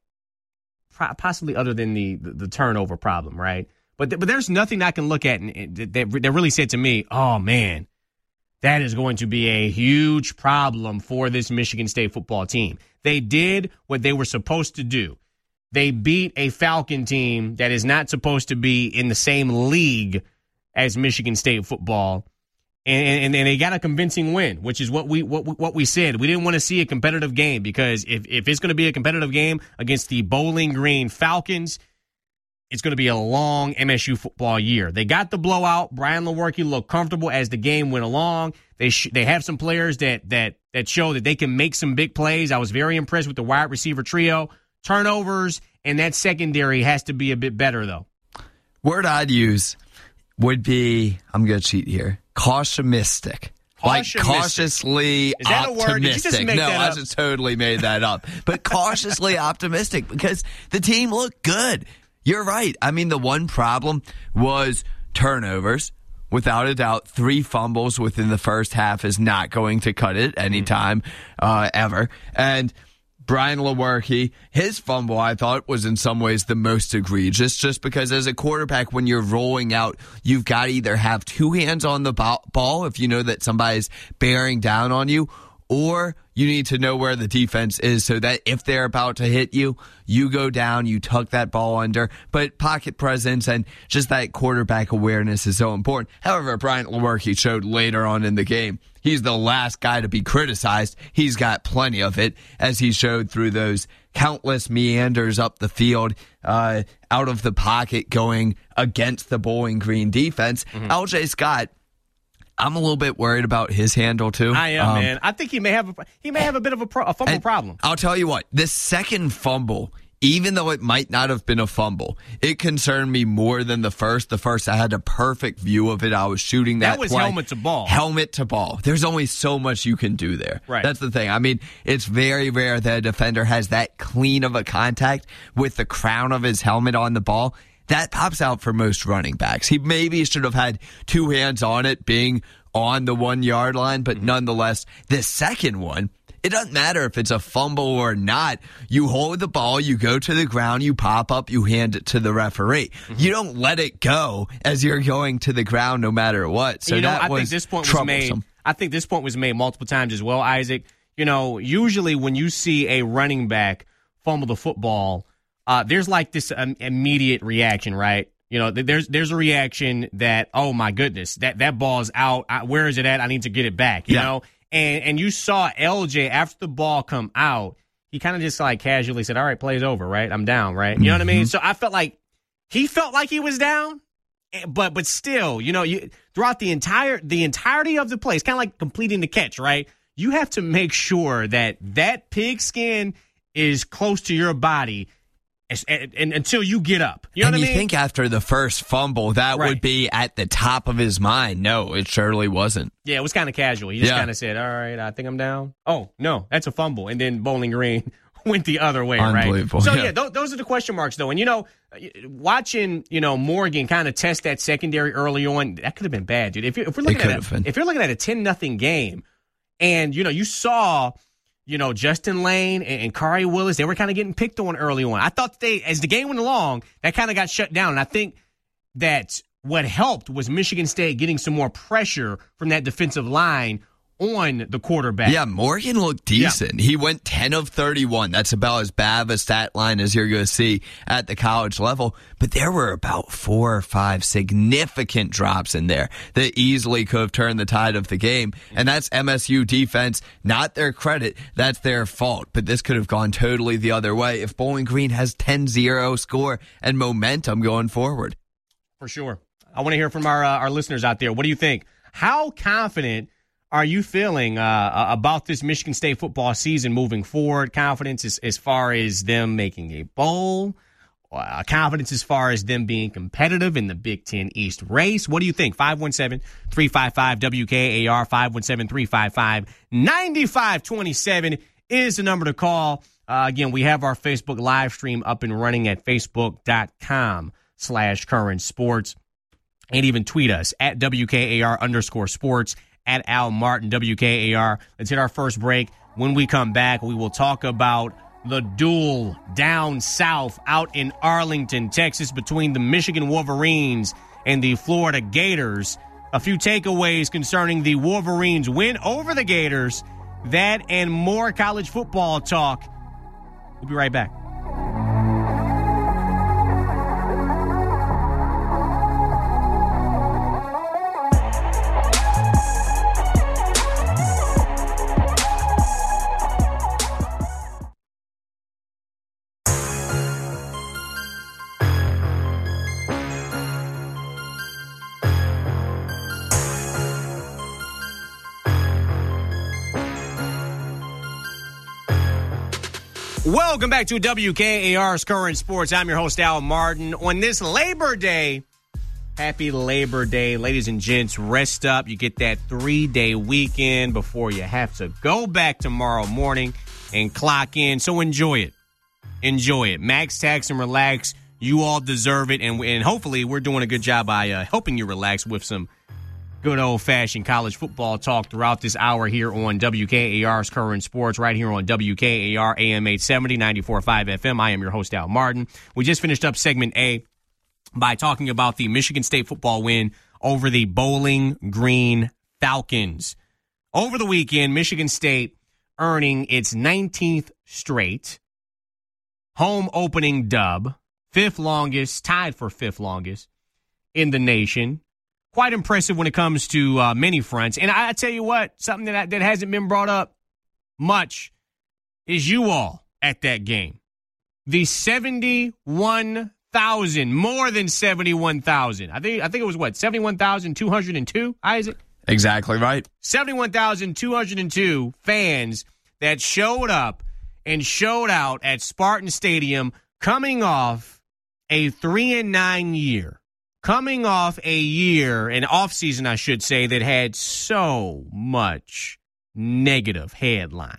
possibly other than the, the, the turnover problem, right? But th- but there's nothing I can look at and, that, that really said to me, oh, man, that is going to be a huge problem for this Michigan State football team. They did what they were supposed to do. They beat a Falcon team that is not supposed to be in the same league as Michigan State football. And, and, and they got a convincing win, which is what we what, what we said. We didn't want to see a competitive game because if, if it's going to be a competitive game against the Bowling Green Falcons, it's going to be a long M S U football year. They got the blowout. Brian Lewerke looked comfortable as the game went along. They sh- they have some players that that that show that they can make some big plays. I was very impressed with the wide receiver trio. Turnovers and that secondary has to be a bit better, though. Word I'd use would be, I'm going to cheat here, cautionistic. Like cautiously Is that optimistic. A word? Did you just make no, that up? I just totally made that up. But cautiously optimistic because the team looked good. You're right. I mean, the one problem was turnovers. Without a doubt, three fumbles within the first half is not going to cut it anytime, uh, ever. And Brian Lewerke, his fumble, I thought, was in some ways the most egregious, just because as a quarterback, when you're rolling out, you've got to either have two hands on the ball if you know that somebody's bearing down on you, or you need to know where the defense is so that if they're about to hit you, you go down, you tuck that ball under. But pocket presence and just that quarterback awareness is so important. However, Brian Lewerke showed later on in the game, he's the last guy to be criticized. He's got plenty of it, as he showed through those countless meanders up the field, uh, out of the pocket going against the Bowling Green defense. Mm-hmm. L J Scott, I'm a little bit worried about his handle too. I am, um, man. I think he may have a, he may have a bit of a, pro, a fumble problem. I'll tell you what, the second fumble, even though it might not have been a fumble, it concerned me more than the first. The first, I had a perfect view of it. I was shooting that That was play. helmet to ball. Helmet to ball. There's only so much you can do there. Right. That's the thing. I mean, it's very rare that a defender has that clean of a contact with the crown of his helmet on the ball. That pops out for most running backs. He maybe should have had two hands on it, being on the one-yard line, but nonetheless, the second one, it doesn't matter if it's a fumble or not. You hold the ball, you go to the ground, you pop up, you hand it to the referee. Mm-hmm. You don't let it go as you're going to the ground no matter what. So you know, that I was think this point was troublesome. made. I think this point was made multiple times as well, Isaac. You know, usually when you see a running back fumble the football, uh, there's like this um, immediate reaction, right? You know, there's there's a reaction that, oh, my goodness, that, that ball's out. I, where is it at? I need to get it back, you yeah. know? And and you saw L J, after the ball come out, he kind of just like casually said, all right, play's over, right? I'm down, right? You know what I mean? So I felt like he felt like he was down, but but still, you know, you throughout the entire the entirety of the play, it's kind of like completing the catch, right? You have to make sure that that pigskin is close to your body And, and until you get up. You know and what I you mean? think after the first fumble, that right. would be at the top of his mind. No, it surely wasn't. Yeah, it was kind of casual. He just yeah. kind of said, all right, I think I'm down. Oh, no, that's a fumble. And then Bowling Green went the other way, Unbelievable. right? So, yeah, yeah th- those are the question marks, though. And, you know, watching, you know, Morgan kind of test that secondary early on, that could have been bad, dude. If, you, if, we're looking at a, if you're looking at a ten nothing game and, you know, you saw – you know, Justin Lane and, and Kari Willis, they were kind of getting picked on early on. I thought they, as the game went along, that kind of got shut down. And I think that what helped was Michigan State getting some more pressure from that defensive line on the quarterback. Yeah, Morgan looked decent. Yeah. He went ten of thirty-one. That's about as bad of a stat line as you're going to see at the college level. But there were about four or five significant drops in there that easily could have turned the tide of the game. And that's M S U defense. Not their credit. That's their fault. But this could have gone totally the other way if Bowling Green has ten zero score and momentum going forward. For sure. I want to hear from our, uh, our listeners out there. What do you think? How confident are you feeling uh, about this Michigan State football season moving forward? Confidence as, as far as them making a bowl? Uh, confidence as far as them being competitive in the Big Ten East race? What do you think? five one seven, three five five, W K A R, five one seven, three five five, nine five two seven is the number to call. Uh, again, we have our Facebook live stream up and running at facebook.com slash current sports. And even tweet us at W K A R underscore sports, at Al Martin, W K A R. Let's hit our first break. When we come back, we will talk about the duel down south out in Arlington, Texas, between the Michigan Wolverines and the Florida Gators. A few takeaways concerning the Wolverines' win over the Gators. That and more college football talk. We'll be right back. Welcome back to W K A R's Current Sports. I'm your host, Al Martin. On this Labor Day, happy Labor Day. Ladies and gents, rest up. You get that three-day weekend before you have to go back tomorrow morning and clock in. So enjoy it. Enjoy it. Max, tax, and relax. You all deserve it. And, and hopefully we're doing a good job by uh, helping you relax with some good old-fashioned college football talk throughout this hour here on W K A R's Current Sports, right here on W K A R A M eight seventy, ninety-four point five F M. I am your host, Al Martin. We just finished up segment A by talking about the Michigan State football win over the Bowling Green Falcons. Over the weekend, Michigan State earning its nineteenth straight home opening dub, fifth longest, tied for fifth longest in the nation. Quite impressive when it comes to uh, many fronts. And I, I tell you what, something that that hasn't been brought up much is you all at that game. The seventy-one thousand, more than seventy-one thousand. I think I think it was what, seventy-one thousand two hundred two, Isaac? Exactly right. seventy-one thousand two hundred two fans that showed up and showed out at Spartan Stadium coming off a three and nine year. Coming off a year, an offseason, I should say, that had so much negative headlines.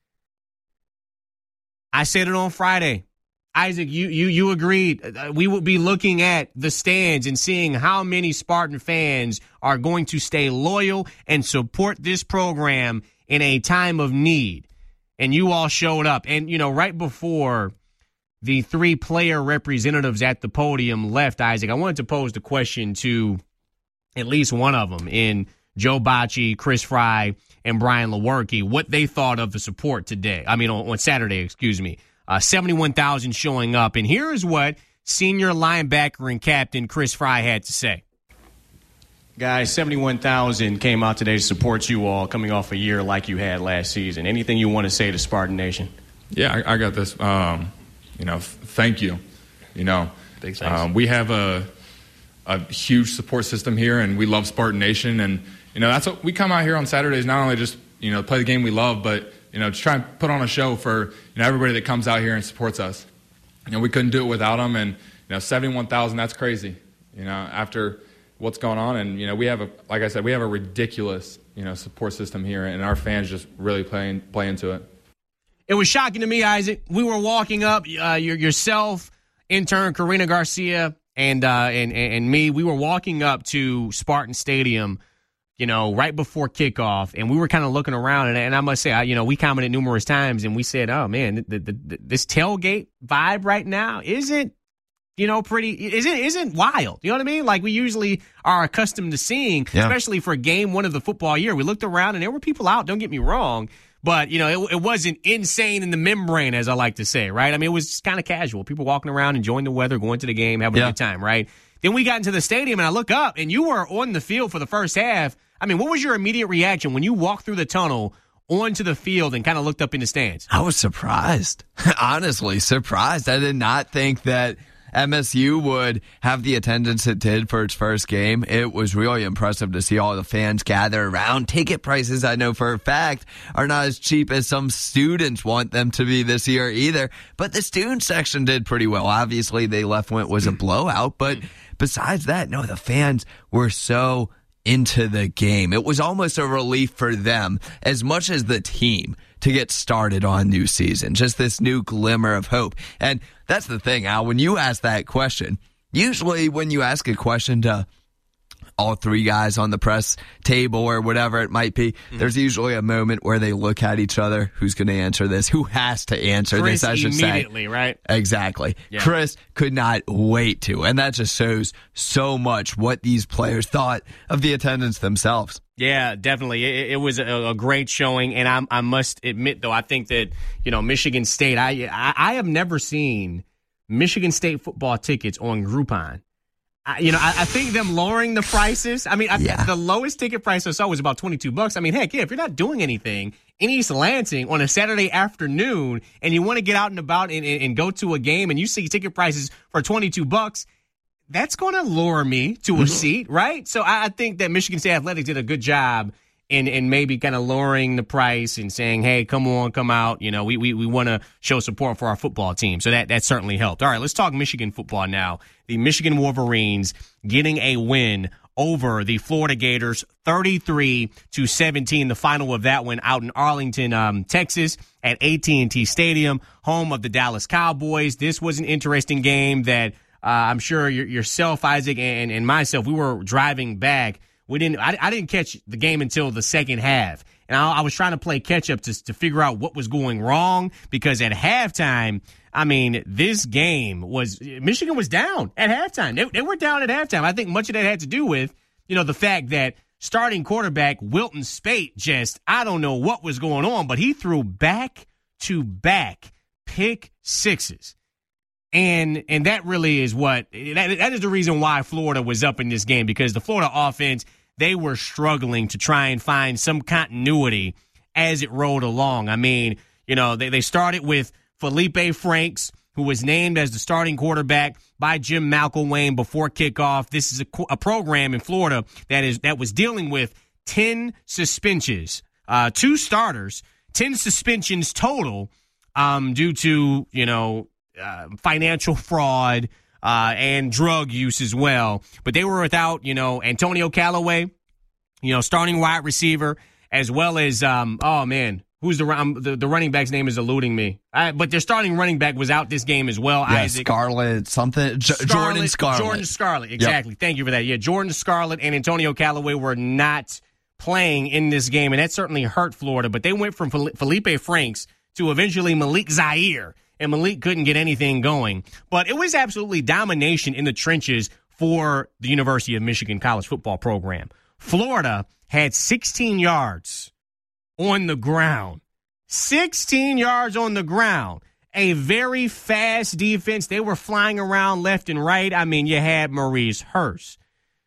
I said it on Friday. Isaac, you you you agreed. We would be looking at the stands and seeing how many Spartan fans are going to stay loyal and support this program in a time of need. And you all showed up. And, you know, right before the three player representatives at the podium left, Isaac, I wanted to pose the question to at least one of them in Joe Bacci, Chris Fry, and Brian Lewerke, what they thought of the support today. I mean, on, on Saturday, excuse me. Uh, seventy-one thousand showing up. And here is what senior linebacker and captain Chris Fry had to say. Guys, seventy-one thousand came out today to support you all coming off a year like you had last season. Anything you want to say to Spartan Nation? Yeah, I, I got this. Um, you know, f- thank you. You know, Big um, we have a a huge support system here, and we love Spartan Nation. And, you know, that's what we come out here on Saturdays, not only just, you know, play the game we love, but, you know, to try and put on a show for, you know, everybody that comes out here and supports us. You know, we couldn't do it without them. And, you know, seventy-one thousand, that's crazy, you know, after what's going on. And, you know, we have a, like I said, we have a ridiculous, you know, support system here, and our fans just really play, play into it. It was shocking to me, Isaac. We were walking up, uh, your, yourself, intern Karina Garcia, and, uh, and and me. We were walking up to Spartan Stadium, you know, right before kickoff, and we were kind of looking around. And, and I must say, I, you know, we commented numerous times, and we said, "Oh man, the, the, the, this tailgate vibe right now isn't you know, pretty isn't isn't wild. You know what I mean? Like we usually are accustomed to seeing, yeah. especially for game one of the football year. We looked around and there were people out. Don't get me wrong. But, you know, it, it wasn't insane in the membrane, as I like to say, right? I mean, it was just kind of casual. People walking around, enjoying the weather, going to the game, having yeah. a good time, right? Then we got into the stadium, and I look up, and you were on the field for the first half. I mean, what was your immediate reaction when you walked through the tunnel onto the field and kind of looked up in the stands? I was surprised. Honestly, surprised. I did not think that M S U would have the attendance it did for its first game. It was really impressive to see all the fans gather around. Ticket prices, I know for a fact, are not as cheap as some students want them to be this year either. But the student section did pretty well. Obviously, they left when it was a blowout. But besides that, no, the fans were so into the game. It was almost a relief for them as much as the team to get started on new season. Just this new glimmer of hope. And that's the thing, Al, when you ask that question, usually when you ask a question to all three guys on the press table or whatever it might be, mm-hmm. there's usually a moment where they look at each other. Who's going to answer this? Who has to answer Chris this, I should say. Immediately, right? Exactly. Yeah. Chris could not wait to. And that just shows so much what these players thought of the attendance themselves. Yeah, definitely. It, it was a, a great showing, and I, I must admit, though, I think that, you know, Michigan State, I, I, I have never seen Michigan State football tickets on Groupon. I, you know, I, I think them lowering the prices. I mean, I yeah. the lowest ticket price I saw was about twenty-two bucks. I mean, heck, yeah, if you're not doing anything in East Lansing on a Saturday afternoon and you want to get out and about and, and, and go to a game and you see ticket prices for twenty-two bucks, that's going to lure me to a seat, right? So I, I think that Michigan State Athletics did a good job in, in maybe kind of lowering the price and saying, hey, come on, come out. You know, we we, we want to show support for our football team. So that, that certainly helped. All right, let's talk Michigan football now. The Michigan Wolverines getting a win over the Florida Gators, thirty-three to seventeen. The final of that one out in Arlington, um, Texas, at A T and T Stadium, home of the Dallas Cowboys. This was an interesting game that uh, I'm sure yourself, Isaac, and, and myself, we were driving back. We didn't. I, I didn't catch the game until the second half, and I, I was trying to play catch up to to figure out what was going wrong because at halftime, I mean, this game was Michigan was down at halftime. They, they were down at halftime. I think much of that had to do with you know the fact that starting quarterback Wilton Speight just I don't know what was going on, but he threw back to back pick sixes. And and that really is what that, that is the reason why Florida was up in this game, because the Florida offense, they were struggling to try and find some continuity as it rolled along. I mean, you know, they, they started with Felipe Franks, who was named as the starting quarterback by Jim McElwain before kickoff. This is a, a program in Florida that is that was dealing with ten suspensions, uh, two starters, ten suspensions total um, due to, you know, Uh, financial fraud uh, and drug use as well. But they were without, you know, Antonio Callaway, you know, starting wide receiver, as well as, um, oh, man, who's the, um, the the running back's name is eluding me. Uh, but their starting running back was out this game as well. Yeah, Isaac. Scarlett, something. J- Scarlett, Jordan Scarlett. Jordan Scarlett, exactly. Yep. Thank you for that. Yeah, Jordan Scarlett and Antonio Callaway were not playing in this game, and that certainly hurt Florida. But they went from Felipe Franks to eventually Malik Zaire. And Malik couldn't get anything going. But it was absolutely domination in the trenches for the University of Michigan college football program. Florida had sixteen yards on the ground. sixteen yards on the ground. A very fast defense. They were flying around left and right. I mean, you had Maurice Hurst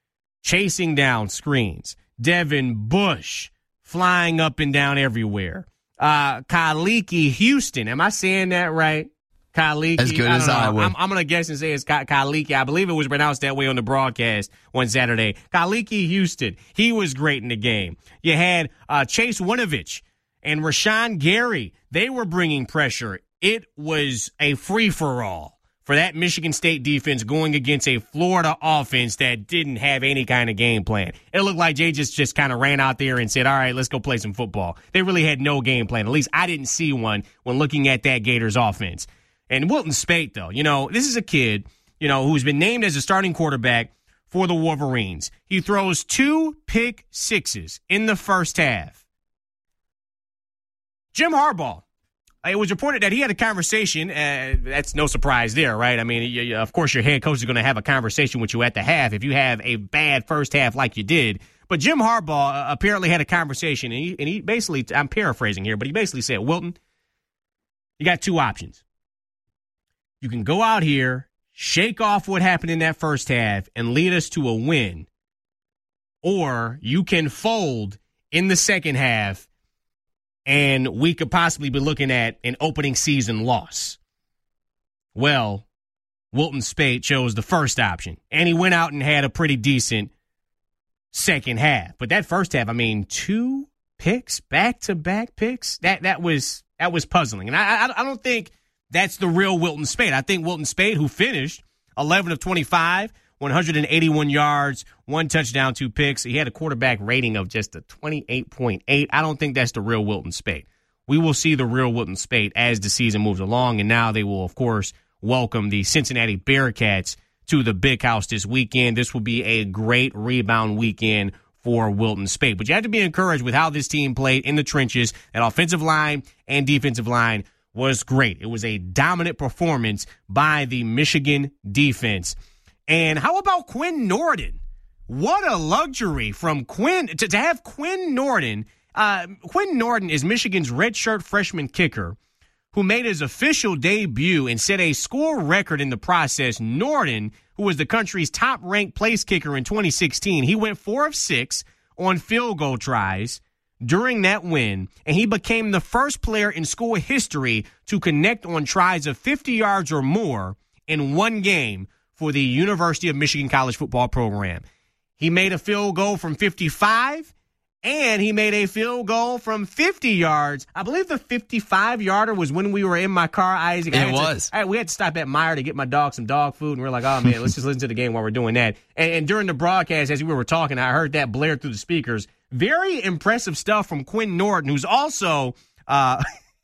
chasing down screens. Devin Bush flying up and down everywhere. Uh, Kaliki Houston. Am I saying that right? Kaliki. As good I as know. I would. I'm, I'm going to guess and say it's Kaliki. I believe it was pronounced that way on the broadcast one Saturday. Kaliki Houston. He was great in the game. You had uh, Chase Winovich and Rashawn Gary. They were bringing pressure. It was a free-for-all for that Michigan State defense going against a Florida offense that didn't have any kind of game plan. It looked like Jay just, just kind of ran out there and said, all right, let's go play some football. They really had no game plan. At least I didn't see one when looking at that Gators offense. And Wilton Speight, though, you know, this is a kid, you know, who's been named as a starting quarterback for the Wolverines. He throws two pick sixes in the first half. Jim Harbaugh it was reported that he had a conversation. Uh, that's no surprise there, right? I mean, you, you, of course, your head coach is going to have a conversation with you at the half if you have a bad first half like you did. But Jim Harbaugh uh, apparently had a conversation, and he, and he basically, I'm paraphrasing here, but he basically said, Wilton, you got two options. You can go out here, shake off what happened in that first half, and lead us to a win, or you can fold in the second half, and we could possibly be looking at an opening season loss. Well, Wilton Speight chose the first option, and he went out and had a pretty decent second half. But that first half, I mean, two picks, back-to-back picks, that that was that was puzzling. And I, I, I don't think that's the real Wilton Speight. I think Wilton Speight, who finished eleven of twenty-five, one hundred eighty-one yards, one touchdown, two picks. He had a quarterback rating of just a twenty-eight point eight. I don't think that's the real Wilton Speight. We will see the real Wilton Speight as the season moves along, and now they will, of course, welcome the Cincinnati Bearcats to the Big House this weekend. This will be a great rebound weekend for Wilton Speight. But you have to be encouraged with how this team played in the trenches. That offensive line and defensive line was great. It was a dominant performance by the Michigan defense. And how about Quinn Nordin? What a luxury from Quinn to, to have Quinn Nordin. Uh, Quinn Nordin is Michigan's redshirt freshman kicker who made his official debut and set a score record in the process. Nordin, who was the country's top-ranked place kicker in twenty sixteen, he went four of six on field goal tries during that win, and he became the first player in school history to connect on tries of fifty yards or more in one game for the University of Michigan college football program. He made a field goal from fifty-five, and he made a field goal from fifty yards. I believe the fifty-five-yarder was when we were in my car, Isaac. It was. To, I, we had to stop at Meijer to get my dog some dog food, and we are like, oh, man, let's just listen to the game while we're doing that. And, and during the broadcast, as we were talking, I heard that blare through the speakers. Very impressive stuff from Quinn Nordin, who's also uh,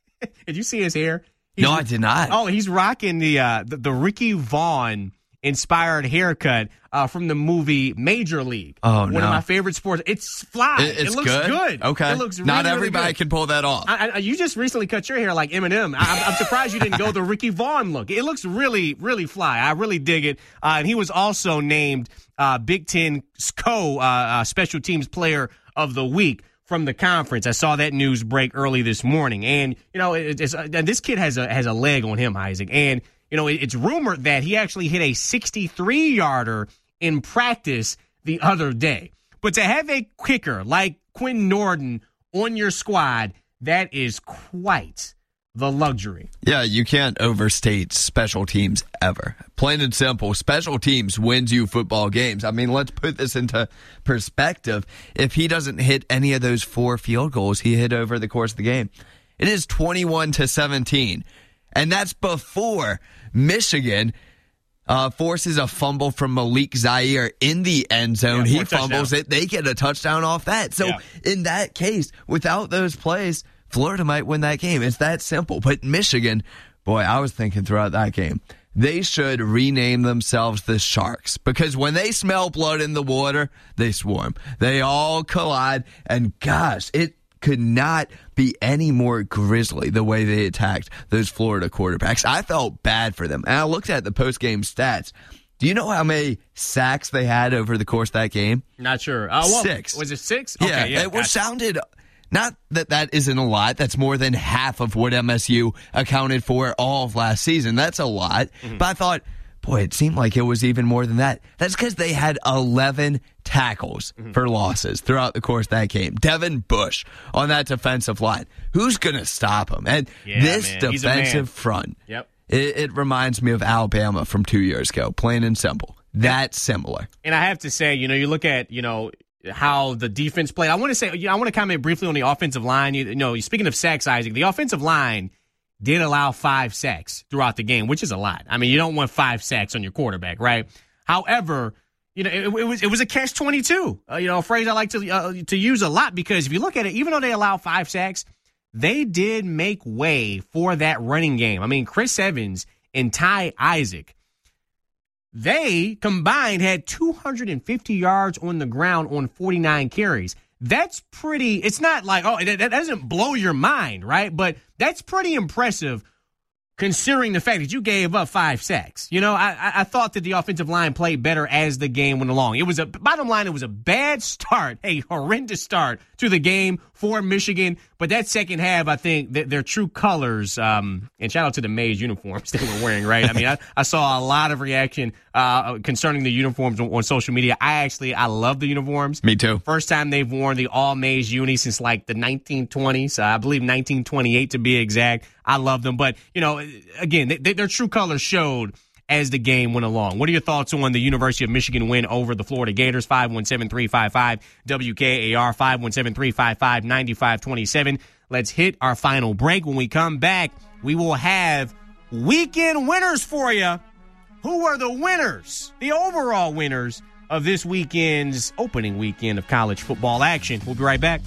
– did you see his hair? He's, no, I did not. Oh, he's rocking the uh, the, the Ricky Vaughn inspired haircut uh, from the movie Major League. Oh, One no. of my favorite sports. It's fly. It, it's it looks good? good. Okay. It looks really, Not really everybody good. can pull that off. I, I, you just recently cut your hair like Eminem. I, I'm surprised you didn't go the Ricky Vaughn look. It looks really, really fly. I really dig it. Uh, and he was also named uh, Big Ten co uh, uh, special teams player of the week from the conference. I saw that news break early this morning. And, you know, it, it's, uh, this kid has a has a leg on him, Isaac. And, you know, it, it's rumored that he actually hit a sixty-three-yarder in practice the other day. But to have a kicker like Quinn Nordin on your squad, that is quite the luxury. Yeah, you can't overstate special teams ever. Plain and simple, special teams wins you football games. I mean, let's put this into perspective. If he doesn't hit any of those four field goals he hit over the course of the game, it is twenty-one to seventeen. And that's before Michigan uh, forces a fumble from Malik Zaire in the end zone. Yeah, he fumbles touchdown. it. They get a touchdown off that. So Yeah. in that case, without those plays, Florida might win that game. It's that simple. But Michigan, boy, I was thinking throughout that game, they should rename themselves the Sharks, because when they smell blood in the water, they swarm. They all collide, and gosh, it could not be any more grisly the way they attacked those Florida quarterbacks. I felt bad for them. And I looked at the post-game stats. Do you know how many sacks they had over the course of that game? Not sure. Uh, well, Six. Was it six? Yeah, Okay, yeah it was gotcha. sounded, not that that isn't a lot. That's more than half of what M S U accounted for all of last season. That's a lot. Mm-hmm. But I thought, boy, it seemed like it was even more than that. That's because they had eleven tackles mm-hmm. for losses throughout the course of that game. Devin Bush on that defensive line. Who's going to stop him? And Yeah, this man. He's a man. defensive front, Yep. it, it reminds me of Alabama from two years ago, plain and simple. That's similar. And I have to say, you know, you look at, you know, how the defense played. I want to say, you know, I want to comment briefly on the offensive line. You, you know, speaking of sacks, Isaac, the offensive line did allow five sacks throughout the game, which is a lot. I mean, you don't want five sacks on your quarterback, right? However, you know, it, it was it was a catch twenty-two. Uh, you know, a phrase I like to uh, to use a lot, because if you look at it, even though they allow five sacks, they did make way for that running game. I mean, Chris Evans and Ty Isaac, they combined had two hundred fifty yards on the ground on forty-nine carries. That's pretty – it's not like, oh, that, that doesn't blow your mind, right? But that's pretty impressive considering the fact that you gave up five sacks. You know, I, I thought that the offensive line played better as the game went along. It was a – bottom line, it was a bad start, a horrendous start to the game for Michigan. But that second half, I think, that their true colors um, – and shout out to the Mays uniforms they were wearing, right? I mean, I, I saw a lot of reaction uh, concerning the uniforms on, on social media. I actually – I love the uniforms. Me too. First time they've worn the all-Mays uni since like the nineteen twenties. Uh, I believe nineteen twenty-eight to be exact. I love them. But, you know, again, they, they, their true colors showed as the game went along. What are your thoughts on the University of Michigan win over the Florida Gators? five one seven, three five five, W K A R, five one seven, three five five, nine five two seven. Let's hit our final break. When we come back, we will have weekend winners for you. Who are the winners, the overall winners of this weekend's opening weekend of college football action? We'll be right back.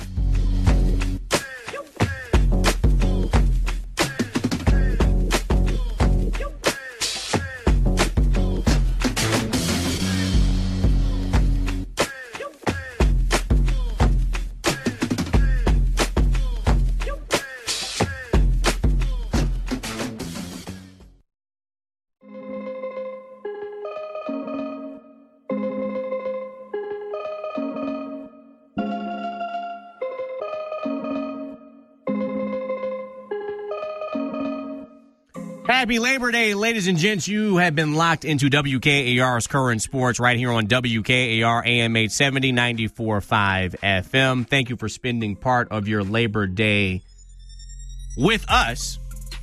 Happy Labor Day, ladies and gents. You have been locked into W K A R's Current Sports right here on W K A R A M eight seventy, ninety-four point five F M. Thank you for spending part of your Labor Day with us.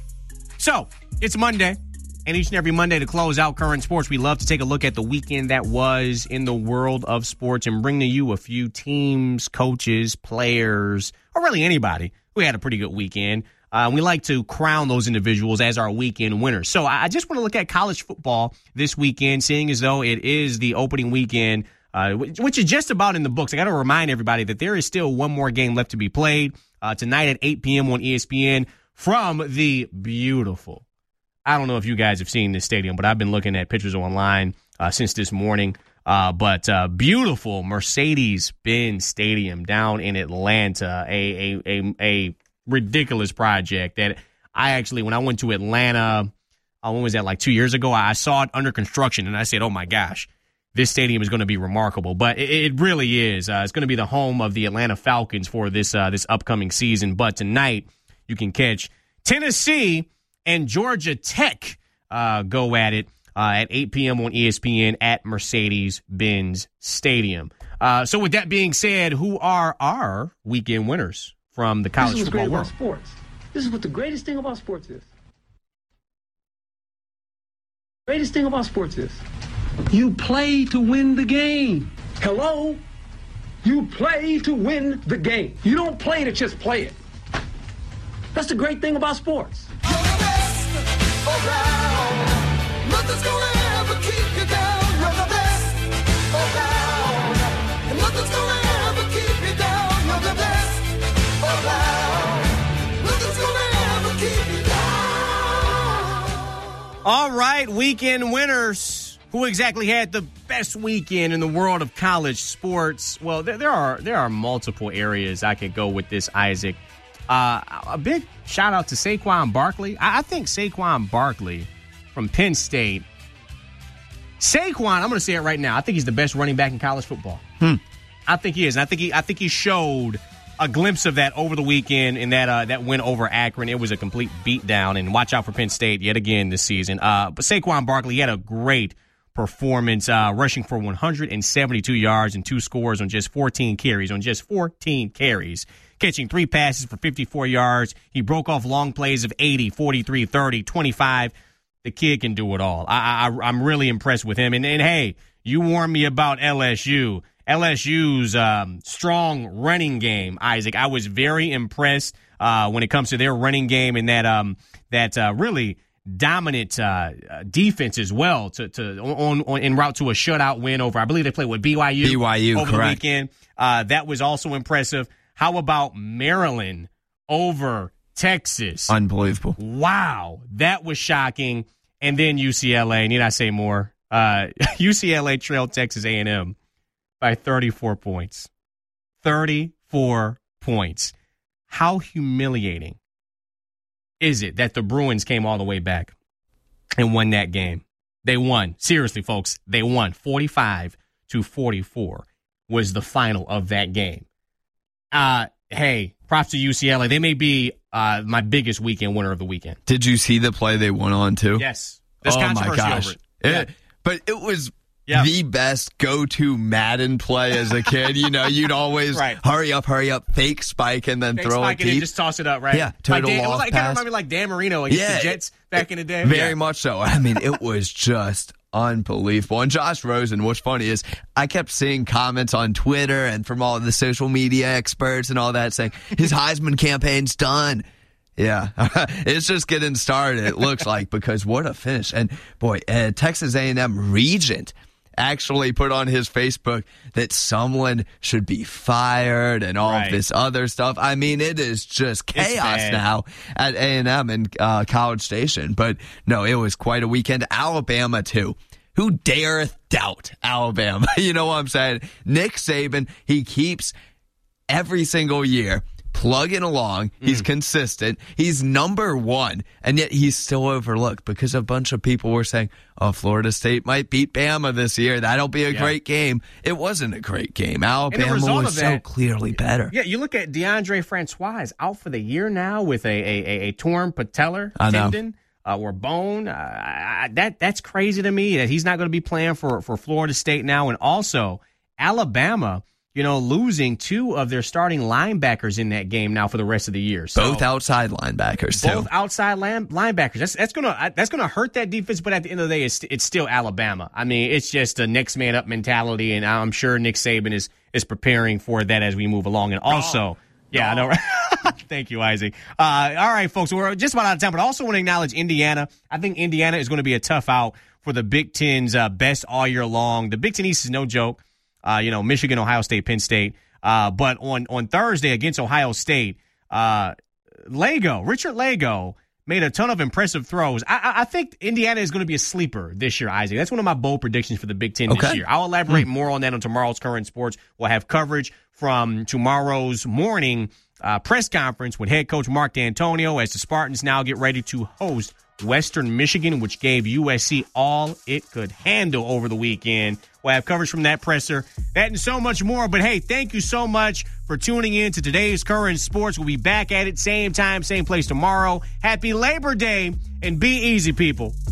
So, it's Monday, and each and every Monday to close out Current Sports, we love to take a look at the weekend that was in the world of sports and bring to you a few teams, coaches, players, or really anybody who had a pretty good weekend. Uh, we like to crown those individuals as our weekend winners. So I just want to look at college football this weekend, seeing as though it is the opening weekend, uh, which is just about in the books. I got to remind everybody that there is still one more game left to be played uh, tonight at eight p.m. on E S P N from the beautiful. I don't know if you guys have seen this stadium, but I've been looking at pictures online uh, since this morning. Uh, but uh, beautiful Mercedes-Benz Stadium down in Atlanta, a a a, a ridiculous project that I actually, when I went to Atlanta, uh, when was that, like two years ago, I saw it under construction, and I said, oh, my gosh, this stadium is going to be remarkable. But it, it really is. Uh, it's going to be the home of the Atlanta Falcons for this uh, this upcoming season. But tonight, you can catch Tennessee and Georgia Tech uh, go at it uh, at eight p.m. on E S P N at Mercedes-Benz Stadium. Uh, so with that being said, who are our weekend winners from the college football world? This is what's great about sports. This is what the greatest thing about sports is. Greatest thing about sports is you play to win the game. Hello? You play to win the game. You don't play to just play it. That's the great thing about sports. You're the best around. Nothing's gonna ever keep you down. You're the best around. And nothing's gonna ever keep you down. You're the best. All right, weekend winners. Who exactly had the best weekend in the world of college sports? Well, there, there are there are multiple areas I could go with this, Isaac. Uh, a big shout out to Saquon Barkley. I, I think Saquon Barkley from Penn State. Saquon, I'm going to say it right now. I think he's the best running back in college football. Hmm. I think he is. And I think he I think he showed a glimpse of that over the weekend in that uh, that win over Akron. It was a complete beatdown, and watch out for Penn State yet again this season. Uh, but Saquon Barkley, he had a great performance, uh, rushing for one hundred seventy-two yards and two scores on just fourteen carries, on just fourteen carries, catching three passes for fifty-four yards. He broke off long plays of eighty, forty-three, thirty, twenty-five. The kid can do it all. I, I, I'm really impressed with him. And, and hey, you warned me about L S U. L S U's um, strong running game, Isaac. I was very impressed uh, when it comes to their running game and that um, that uh, really dominant uh, defense as well to to on, on en route to a shutout win over, I believe they played with B Y U, B Y U over correct. the weekend. Uh, that was also impressive. How about Maryland over Texas? Unbelievable. Wow, that was shocking. And then U C L A. Need I say more? Uh, U C L A trailed Texas A and M by thirty-four points. thirty forty-four points. How humiliating is it that the Bruins came all the way back and won that game? They won. Seriously, folks, they won. forty-five to forty-four was the final of that game. Uh, hey, props to U C L A. They may be uh, my biggest weekend winner of the weekend. Did you see the play they went on to? Yes. There's oh, controversy my gosh. over it. it Yeah. But it was Yeah. the best go-to Madden play as a kid. You know, you'd always Right. hurry up, hurry up, fake spike, and then Fake throw spike it and then deep. just toss it up, right? Yeah, total like Dan, it was off like, it kind of pass. reminded me like Dan Marino against Yeah, the Jets back in the day. Very Yeah. much so. I mean, it was just unbelievable. And Josh Rosen, what's funny is I kept seeing comments on Twitter and from all the social media experts and all that saying his Heisman campaign's done. Yeah, it's just getting started, it looks like, because what a finish. And, boy, uh, Texas A and M Regent actually put on his Facebook that someone should be fired and all Right. of this other stuff. I mean, it is just chaos bad. now at A and M and uh, College Station. But, no, it was quite a weekend. Alabama, too. Who dareth doubt Alabama? You know what I'm saying? Nick Saban, he keeps every single year plugging along. He's Mm. consistent. He's number one, and yet he's still overlooked because a bunch of people were saying, oh, Florida State might beat Bama this year. That'll be a Yeah. great game. It wasn't a great game. Alabama result was of so that- clearly better. Yeah, you look at DeAndre Francois is out for the year now with a a, a, a torn patellar I know. tendon uh, or bone. Uh, I- that that's crazy to me that he's not going to be playing for for Florida State now, and also Alabama. You know, losing two of their starting linebackers in that game now for the rest of the year. So Both outside linebackers, too. both outside line, linebackers. That's that's gonna that's gonna hurt that defense. But at the end of the day, it's it's still Alabama. I mean, it's just a next man up mentality, and I'm sure Nick Saban is is preparing for that as we move along. And also, yeah, I know. Right? Thank you, Isaac. Uh, all right, folks, we're just about out of time, but I also want to acknowledge Indiana. I think Indiana is going to be a tough out for the Big Ten's uh, best all year long. The Big Ten East is no joke. Uh, you know, Michigan, Ohio State, Penn State. Uh, but on, on Thursday against Ohio State, uh, Lego, Richard Lego made a ton of impressive throws. I, I, I think Indiana is going to be a sleeper this year, Isaac. That's one of my bold predictions for the Big Ten Okay. this year. I'll elaborate more on that on tomorrow's Current Sports. We'll have coverage from tomorrow's morning uh, press conference with head coach Mark D'Antonio as the Spartans now get ready to host Western Michigan, which gave U S C all it could handle over the weekend. We'll have coverage from that presser, that and so much more. But hey, thank you so much for tuning in to today's Current Sports. We'll be back at it same time, same place tomorrow. Happy Labor Day, and be easy, people.